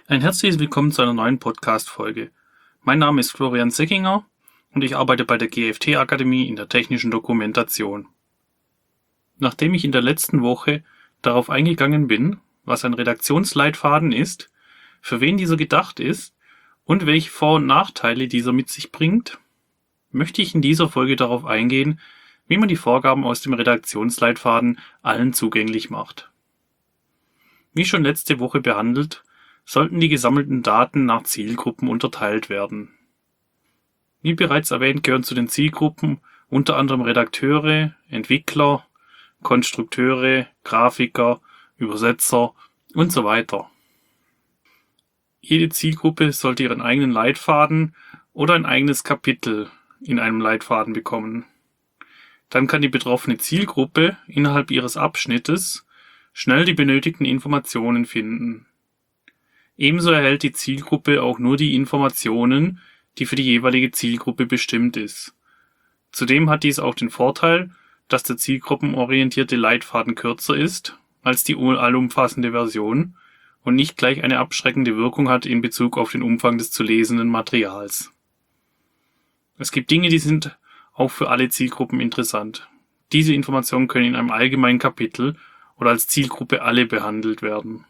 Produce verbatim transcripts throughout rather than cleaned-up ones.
Ein herzliches Willkommen zu einer neuen Podcast-Folge. Mein Name ist Florian Seckinger und ich arbeite bei der G F T-Akademie in der technischen Dokumentation. Nachdem ich in der letzten Woche darauf eingegangen bin, was ein Redaktionsleitfaden ist, für wen dieser gedacht ist und welche Vor- und Nachteile dieser mit sich bringt, möchte ich in dieser Folge darauf eingehen, wie man die Vorgaben aus dem Redaktionsleitfaden allen zugänglich macht. Wie schon letzte Woche behandelt, sollten die gesammelten Daten nach Zielgruppen unterteilt werden. Wie bereits erwähnt, gehören zu den Zielgruppen unter anderem Redakteure, Entwickler, Konstrukteure, Grafiker, Übersetzer und so weiter. Jede Zielgruppe sollte ihren eigenen Leitfaden oder ein eigenes Kapitel in einem Leitfaden bekommen. Dann kann die betroffene Zielgruppe innerhalb ihres Abschnittes schnell die benötigten Informationen finden. Ebenso erhält die Zielgruppe auch nur die Informationen, die für die jeweilige Zielgruppe bestimmt ist. Zudem hat dies auch den Vorteil, dass der zielgruppenorientierte Leitfaden kürzer ist als die allumfassende Version und nicht gleich eine abschreckende Wirkung hat in Bezug auf den Umfang des zu lesenden Materials. Es gibt Dinge, die sind auch für alle Zielgruppen interessant. Diese Informationen können in einem allgemeinen Kapitel oder als Zielgruppe alle behandelt werden.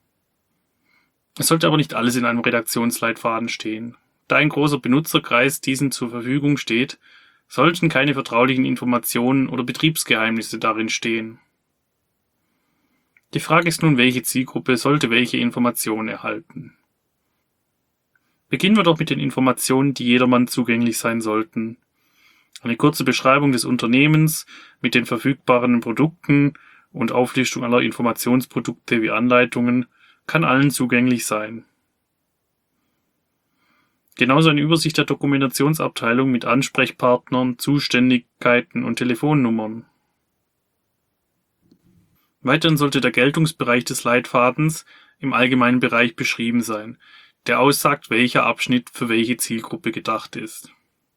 Es sollte aber nicht alles in einem Redaktionsleitfaden stehen. Da ein großer Benutzerkreis diesen zur Verfügung steht, sollten keine vertraulichen Informationen oder Betriebsgeheimnisse darin stehen. Die Frage ist nun, welche Zielgruppe sollte welche Informationen erhalten? Beginnen wir doch mit den Informationen, die jedermann zugänglich sein sollten. Eine kurze Beschreibung des Unternehmens mit den verfügbaren Produkten und Auflistung aller Informationsprodukte wie Anleitungen kann allen zugänglich sein. Genauso eine Übersicht der Dokumentationsabteilung mit Ansprechpartnern, Zuständigkeiten und Telefonnummern. Weiterhin sollte der Geltungsbereich des Leitfadens im allgemeinen Bereich beschrieben sein, der aussagt, welcher Abschnitt für welche Zielgruppe gedacht ist.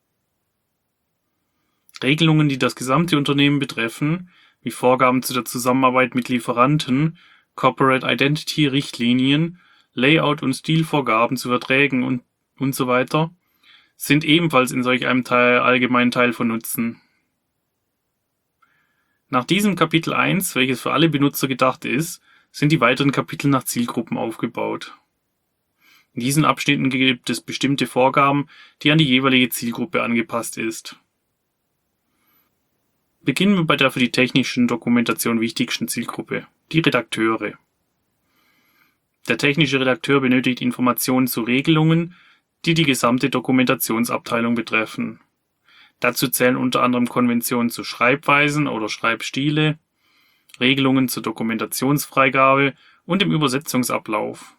Regelungen, die das gesamte Unternehmen betreffen, wie Vorgaben zu der Zusammenarbeit mit Lieferanten, Corporate Identity Richtlinien, Layout und Stilvorgaben zu Verträgen und, und so weiter, sind ebenfalls in solch einem Teil, allgemeinen Teil von Nutzen. Nach diesem Kapitel eins, welches für alle Benutzer gedacht ist, sind die weiteren Kapitel nach Zielgruppen aufgebaut. In diesen Abschnitten gibt es bestimmte Vorgaben, die an die jeweilige Zielgruppe angepasst ist. Beginnen wir bei der für die technische Dokumentation wichtigsten Zielgruppe, die Redakteure. Der technische Redakteur benötigt Informationen zu Regelungen, die die gesamte Dokumentationsabteilung betreffen. Dazu zählen unter anderem Konventionen zu Schreibweisen oder Schreibstile, Regelungen zur Dokumentationsfreigabe und dem Übersetzungsablauf.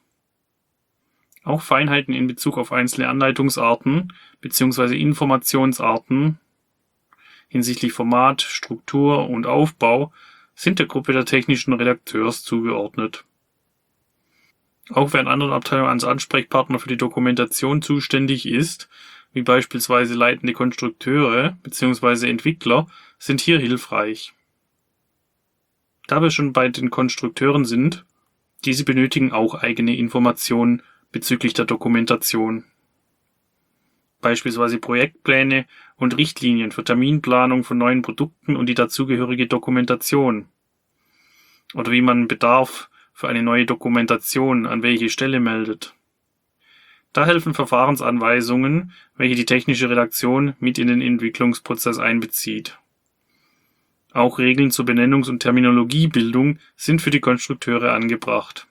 Auch Feinheiten in Bezug auf einzelne Anleitungsarten bzw. Informationsarten hinsichtlich Format, Struktur und Aufbau sind der Gruppe der technischen Redakteurs zugeordnet. Auch wer in anderen Abteilungen als Ansprechpartner für die Dokumentation zuständig ist, wie beispielsweise leitende Konstrukteure bzw. Entwickler, sind hier hilfreich. Da wir schon bei den Konstrukteuren sind, diese benötigen auch eigene Informationen bezüglich der Dokumentation. Beispielsweise Projektpläne und Richtlinien für Terminplanung von neuen Produkten und die dazugehörige Dokumentation. Oder wie man Bedarf für eine neue Dokumentation an welche Stelle meldet. Da helfen Verfahrensanweisungen, welche die technische Redaktion mit in den Entwicklungsprozess einbezieht. Auch Regeln zur Benennungs- und Terminologiebildung sind für die Konstrukteure angebracht.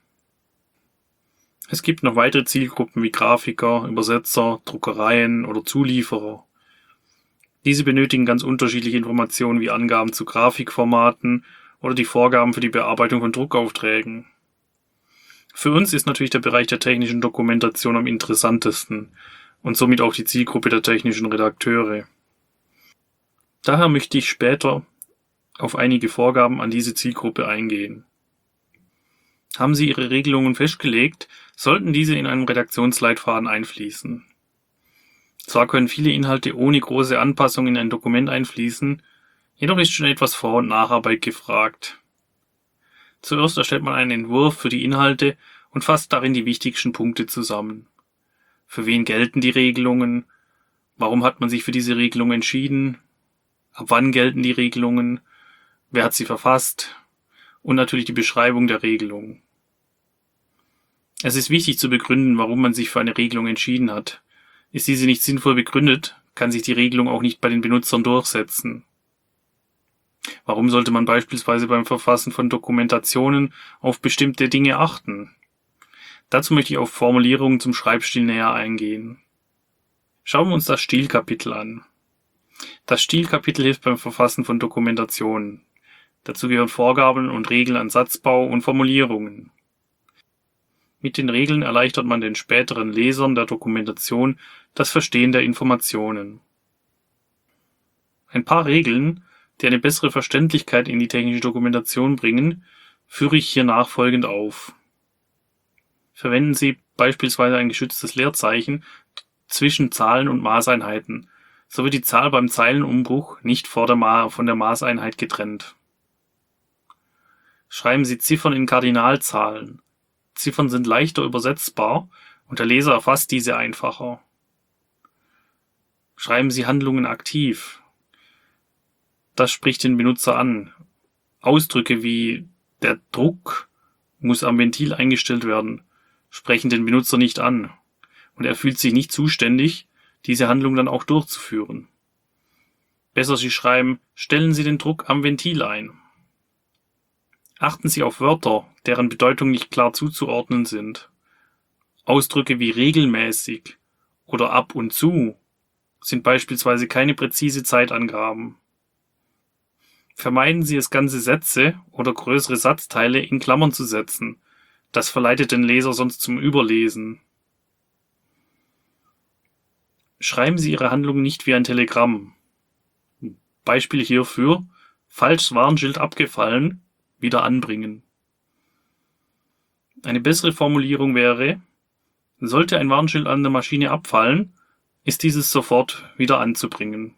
Es gibt noch weitere Zielgruppen wie Grafiker, Übersetzer, Druckereien oder Zulieferer. Diese benötigen ganz unterschiedliche Informationen wie Angaben zu Grafikformaten oder die Vorgaben für die Bearbeitung von Druckaufträgen. Für uns ist natürlich der Bereich der technischen Dokumentation am interessantesten und somit auch die Zielgruppe der technischen Redakteure. Daher möchte ich später auf einige Vorgaben an diese Zielgruppe eingehen. Haben Sie Ihre Regelungen festgelegt, sollten diese in einen Redaktionsleitfaden einfließen. Zwar können viele Inhalte ohne große Anpassung in ein Dokument einfließen, jedoch ist schon etwas Vor- und Nacharbeit gefragt. Zuerst erstellt man einen Entwurf für die Inhalte und fasst darin die wichtigsten Punkte zusammen. Für wen gelten die Regelungen? Warum hat man sich für diese Regelung entschieden? Ab wann gelten die Regelungen? Wer hat sie verfasst? Und natürlich die Beschreibung der Regelung. Es ist wichtig zu begründen, warum man sich für eine Regelung entschieden hat. Ist diese nicht sinnvoll begründet, kann sich die Regelung auch nicht bei den Benutzern durchsetzen. Warum sollte man beispielsweise beim Verfassen von Dokumentationen auf bestimmte Dinge achten? Dazu möchte ich auf Formulierungen zum Schreibstil näher eingehen. Schauen wir uns das Stilkapitel an. Das Stilkapitel hilft beim Verfassen von Dokumentationen. Dazu gehören Vorgaben und Regeln an Satzbau und Formulierungen. Mit den Regeln erleichtert man den späteren Lesern der Dokumentation das Verstehen der Informationen. Ein paar Regeln, die eine bessere Verständlichkeit in die technische Dokumentation bringen, führe ich hier nachfolgend auf. Verwenden Sie beispielsweise ein geschütztes Leerzeichen zwischen Zahlen und Maßeinheiten, so wird die Zahl beim Zeilenumbruch nicht vor der Ma- von der Maßeinheit getrennt. Schreiben Sie Ziffern in Kardinalzahlen. Ziffern sind leichter übersetzbar und der Leser erfasst diese einfacher. Schreiben Sie Handlungen aktiv. Das spricht den Benutzer an. Ausdrücke wie der Druck muss am Ventil eingestellt werden, sprechen den Benutzer nicht an und er fühlt sich nicht zuständig, diese Handlung dann auch durchzuführen. Besser Sie schreiben, stellen Sie den Druck am Ventil ein. Achten Sie auf Wörter, deren Bedeutung nicht klar zuzuordnen sind. Ausdrücke wie regelmäßig oder ab und zu sind beispielsweise keine präzise Zeitangaben. Vermeiden Sie es, ganze Sätze oder größere Satzteile in Klammern zu setzen. Das verleitet den Leser sonst zum Überlesen. Schreiben Sie Ihre Handlung nicht wie ein Telegramm. Beispiel hierfür: falsch Warnschild abgefallen, wieder anbringen. Eine bessere Formulierung wäre: sollte ein Warnschild an der Maschine abfallen, ist dieses sofort wieder anzubringen.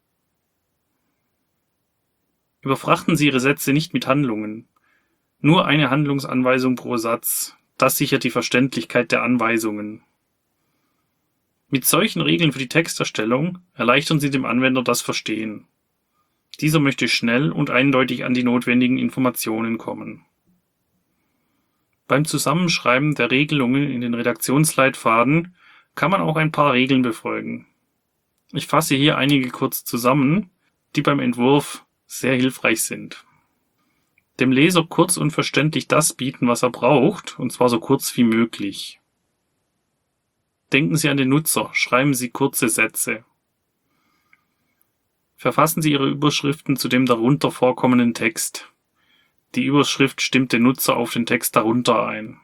Überfrachten Sie Ihre Sätze nicht mit Handlungen. Nur eine Handlungsanweisung pro Satz. Das sichert die Verständlichkeit der Anweisungen. Mit solchen Regeln für die Texterstellung erleichtern Sie dem Anwender das Verstehen. Dieser möchte schnell und eindeutig an die notwendigen Informationen kommen. Beim Zusammenschreiben der Regelungen in den Redaktionsleitfaden kann man auch ein paar Regeln befolgen. Ich fasse hier einige kurz zusammen, die beim Entwurf sehr hilfreich sind. Dem Leser kurz und verständlich das bieten, was er braucht, und zwar so kurz wie möglich. Denken Sie an den Nutzer, schreiben Sie kurze Sätze. Verfassen Sie Ihre Überschriften zu dem darunter vorkommenden Text. Die Überschrift stimmt den Nutzer auf den Text darunter ein.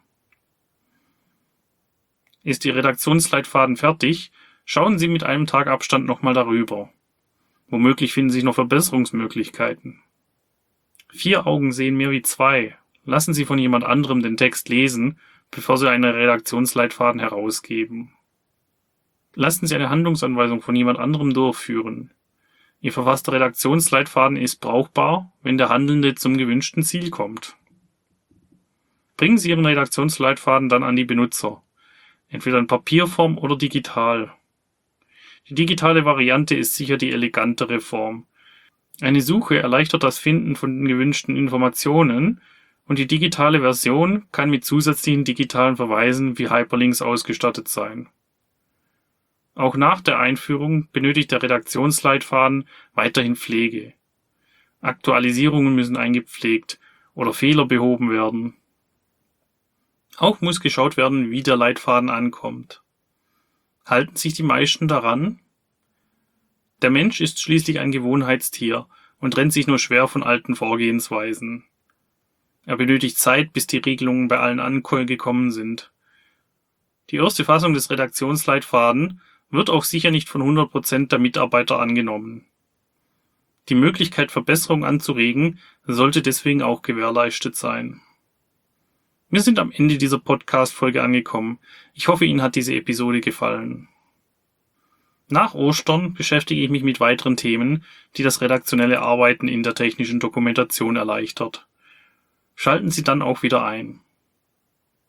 Ist Ihr Redaktionsleitfaden fertig, schauen Sie mit einem Tag Abstand nochmal darüber. Womöglich finden sich noch Verbesserungsmöglichkeiten. Vier Augen sehen mehr wie zwei. Lassen Sie von jemand anderem den Text lesen, bevor Sie einen Redaktionsleitfaden herausgeben. Lassen Sie eine Handlungsanweisung von jemand anderem durchführen. Ihr verfasster Redaktionsleitfaden ist brauchbar, wenn der Handelnde zum gewünschten Ziel kommt. Bringen Sie Ihren Redaktionsleitfaden dann an die Benutzer, entweder in Papierform oder digital. Die digitale Variante ist sicher die elegantere Form. Eine Suche erleichtert das Finden von den gewünschten Informationen und die digitale Version kann mit zusätzlichen digitalen Verweisen wie Hyperlinks ausgestattet sein. Auch nach der Einführung benötigt der Redaktionsleitfaden weiterhin Pflege. Aktualisierungen müssen eingepflegt oder Fehler behoben werden. Auch muss geschaut werden, wie der Leitfaden ankommt. Halten sich die meisten daran? Der Mensch ist schließlich ein Gewohnheitstier und trennt sich nur schwer von alten Vorgehensweisen. Er benötigt Zeit, bis die Regelungen bei allen angekommen sind. Die erste Fassung des Redaktionsleitfaden wird auch sicher nicht von hundert Prozent der Mitarbeiter angenommen. Die Möglichkeit, Verbesserungen anzuregen, sollte deswegen auch gewährleistet sein. Wir sind am Ende dieser Podcast-Folge angekommen. Ich hoffe, Ihnen hat diese Episode gefallen. Nach Ostern beschäftige ich mich mit weiteren Themen, die das redaktionelle Arbeiten in der technischen Dokumentation erleichtert. Schalten Sie dann auch wieder ein.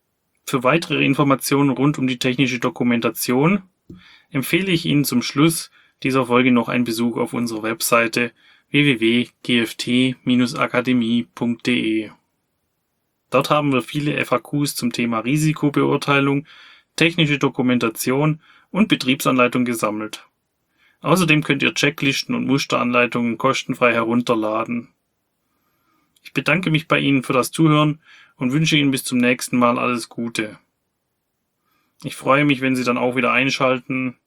Für weitere Informationen rund um die technische Dokumentation empfehle ich Ihnen zum Schluss dieser Folge noch einen Besuch auf unserer Webseite w w w punkt g f t Bindestrich akademie punkt d e. Dort haben wir viele F A Qs zum Thema Risikobeurteilung, technische Dokumentation und Betriebsanleitung gesammelt. Außerdem könnt ihr Checklisten und Musteranleitungen kostenfrei herunterladen. Ich bedanke mich bei Ihnen für das Zuhören und wünsche Ihnen bis zum nächsten Mal alles Gute. Ich freue mich, wenn Sie dann auch wieder einschalten.